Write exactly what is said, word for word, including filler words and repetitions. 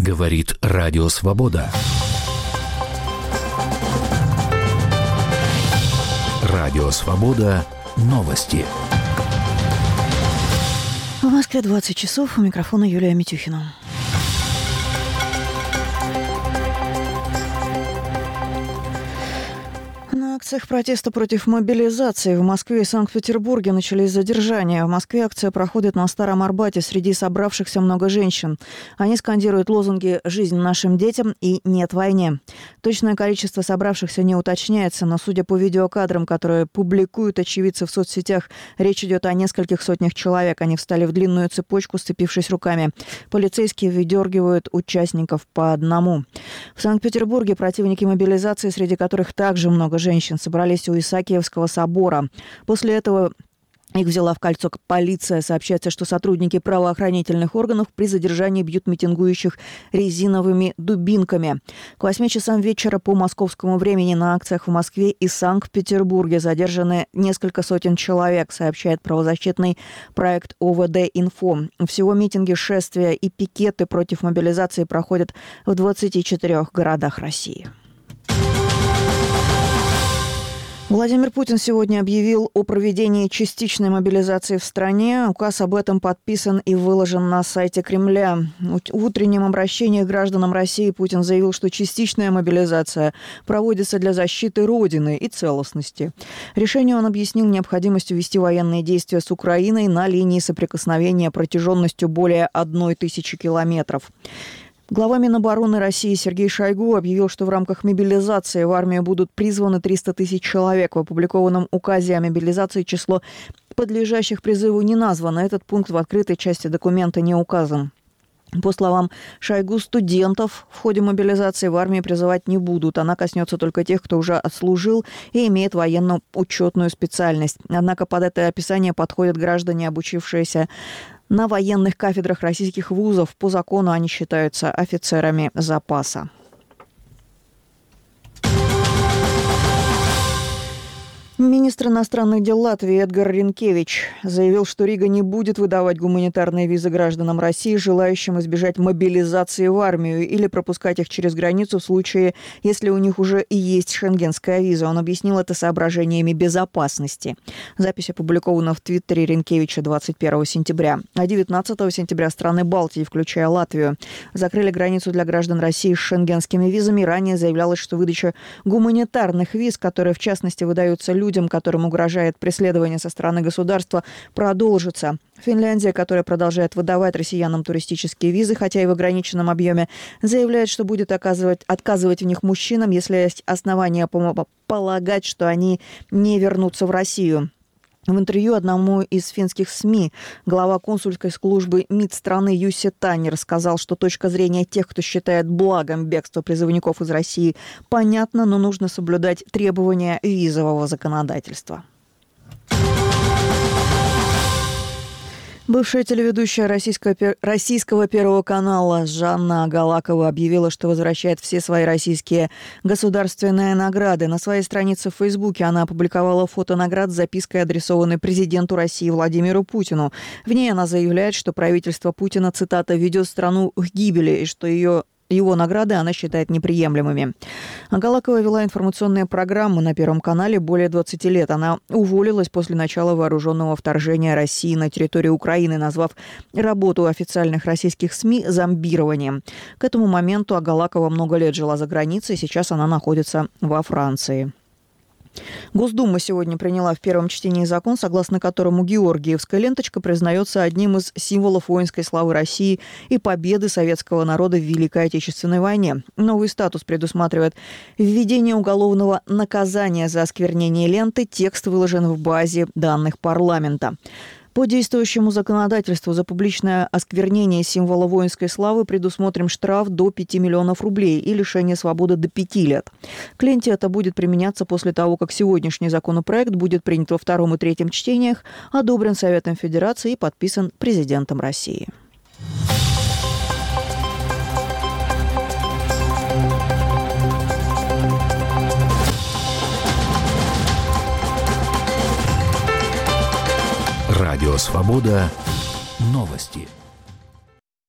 Говорит Радио Свобода. Радио Свобода. Новости. В Москве двадцать часов. У микрофона Юлия Митюхина. На акциях протеста против мобилизации в Москве и Санкт-Петербурге начались задержания. В Москве акция проходит на Старом Арбате. Среди собравшихся много женщин. Они скандируют лозунги «Жизнь нашим детям» и «Нет войне». Точное количество собравшихся не уточняется, но, судя по видеокадрам, которые публикуют очевидцы в соцсетях, речь идет о нескольких сотнях человек. Они встали в длинную цепочку, сцепившись руками. Полицейские выдергивают участников по одному. В Санкт-Петербурге противники мобилизации, среди которых также много женщин, собрались у Исаакиевского собора. После этого их взяла в кольцо полиция. Сообщается, что сотрудники правоохранительных органов при задержании бьют митингующих резиновыми дубинками. К восьми часам вечера по московскому времени на акциях в Москве и Санкт-Петербурге задержаны несколько сотен человек, сообщает правозащитный проект О В Д-Инфо. Всего митинги, шествия и пикеты против мобилизации проходят в двадцати четырёх городах России. Владимир Путин сегодня объявил о проведении частичной мобилизации в стране. Указ об этом подписан и выложен на сайте Кремля. В утреннем обращении к гражданам России Путин заявил, что частичная мобилизация проводится для защиты Родины и целостности. Решение он объяснил необходимостью вести военные действия с Украиной на линии соприкосновения протяженностью более одной тысячи километров. Глава Минобороны России Сергей Шойгу объявил, что в рамках мобилизации в армию будут призваны триста тысяч человек. В опубликованном указе о мобилизации число подлежащих призыву не названо. Этот пункт в открытой части документа не указан. По словам Шойгу, студентов в ходе мобилизации в армии призывать не будут. Она коснется только тех, кто уже отслужил и имеет военно-учетную специальность. Однако под это описание подходят граждане, обучившиеся на военных кафедрах российских вузов. По закону они считаются офицерами запаса. Министр иностранных дел Латвии Эдгар Ринкевич заявил, что Рига не будет выдавать гуманитарные визы гражданам России, желающим избежать мобилизации в армию или пропускать их через границу в случае, если у них уже и есть шенгенская виза. Он объяснил это соображениями безопасности. Запись опубликована в Твиттере Ринкевича двадцать первого сентября. А девятнадцатого сентября страны Балтии, включая Латвию, закрыли границу для граждан России с шенгенскими визами. Ранее заявлялось, что выдача гуманитарных виз, которые в частности выдаются людям, Людям, которым угрожает преследование со стороны государства, продолжится. Финляндия, которая продолжает выдавать россиянам туристические визы, хотя и в ограниченном объеме, заявляет, что будет оказывать, отказывать в них мужчинам, если есть основания полагать, что они не вернутся в Россию. В интервью одному из финских СМИ глава консульской службы МИД страны Юсси Таннер сказал, что точка зрения тех, кто считает благом бегство призывников из России, понятна, но нужно соблюдать требования визового законодательства. Бывшая телеведущая российского, российского Первого канала Жанна Агалакова объявила, что возвращает все свои российские государственные награды. На своей странице в Фейсбуке она опубликовала фото наград с запиской, адресованной президенту России Владимиру Путину. В ней она заявляет, что правительство Путина, цитата, «ведет страну к гибели» и что ее Его награды она считает неприемлемыми. Агалакова вела информационные программы на Первом канале более двадцати лет. Она уволилась после начала вооруженного вторжения России на территорию Украины, назвав работу официальных российских СМИ зомбированием. К этому моменту Агалакова много лет жила за границей, сейчас она находится во Франции. Госдума сегодня приняла в первом чтении закон, согласно которому Георгиевская ленточка признается одним из символов воинской славы России и победы советского народа в Великой Отечественной войне. Новый статус предусматривает введение уголовного наказания за осквернение ленты. Текст выложен в базе данных парламента. По действующему законодательству за публичное осквернение символа воинской славы предусмотрен штраф до пяти миллионов рублей и лишение свободы до пяти лет. К ленте это будет применяться после того, как сегодняшний законопроект будет принят во втором и третьем чтениях, одобрен Советом Федерации и подписан президентом России. Радио Свобода. Новости.